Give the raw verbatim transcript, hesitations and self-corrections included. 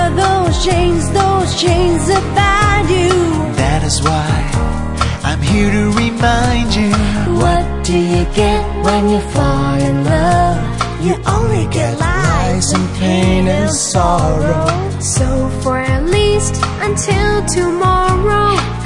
are those chains, those chains that bind you? That is why I'm here to remind you. What do you get when you fall in love? You only get lies and pain and sorrow. So for at least until tomorrow,